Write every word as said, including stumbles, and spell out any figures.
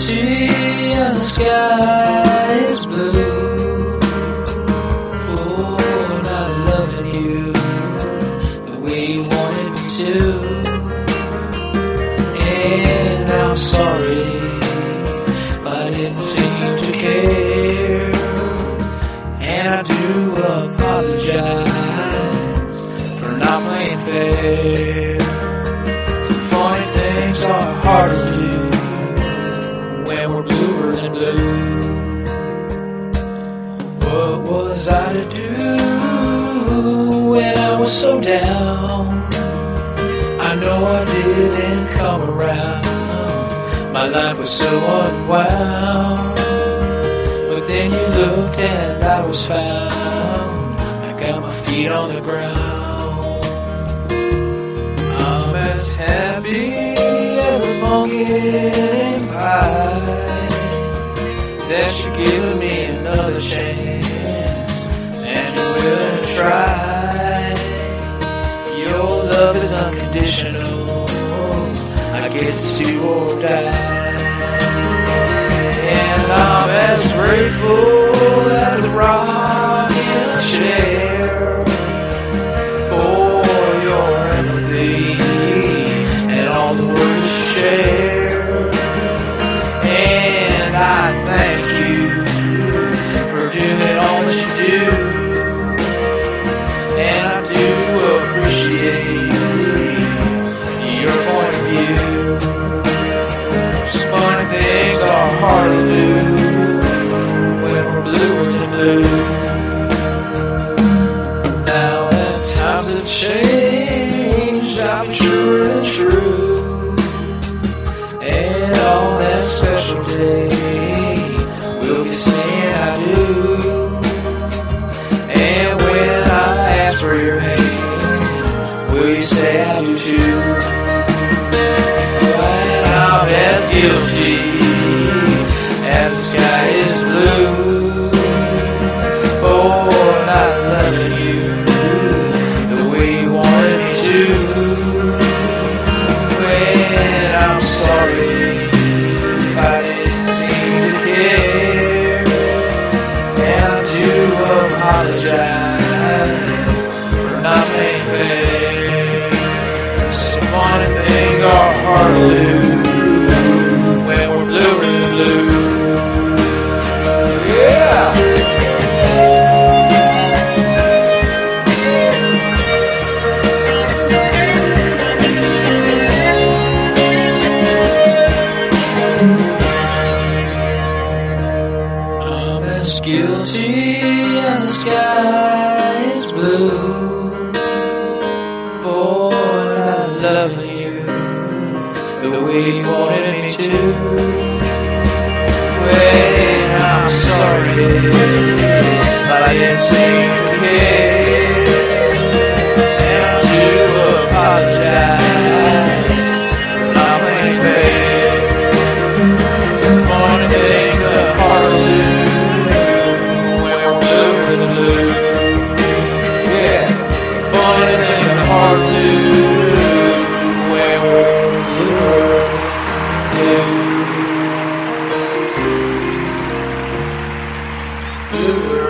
guilty as the sky is blue for not loving you the way you wanted me to. And I'm sorry if I didn't seem to care, and I do apologize for not playing fair. Some funny things are hard to do when we're bluer than blue. What was I to do when I was so down? I know I didn't come around. My life was so unwound. But then you looked and I was found. I got my feet on the ground. I'm as happy as a pumpkin pie that you're giving me another chance, and you're willing to try. Your love is unconditional. I guess it's do or die. And I'm as grateful as a rock in a chair for your empathy and all the words you share. And I thank you for doing all that you do, and I do appreciate your point of view. Some funny things are hard to do when we're bluer than blue. Now that times have changed, I'm truer than true, and on that special day we'll be saying I do. And when I ask for your hand, will you say I do too? And I'm as guilty as the sky is blue for not loving you the way you wanted me to. And I'm sorry if I didn't seem to care, and I do apologize for not being fair. Some funny things are hard to do when we're bluer than blue. Yeah! I'm as guilty as the sky is blue for not loving you the way you wanted me to. Well, I'm sorry, but I didn't seem to care, and I do apologize for not playing fair. Some funny things are hard to do when we're bluer than blue. Yeah, funny things are hard to do when we're bluer than blue. Blue.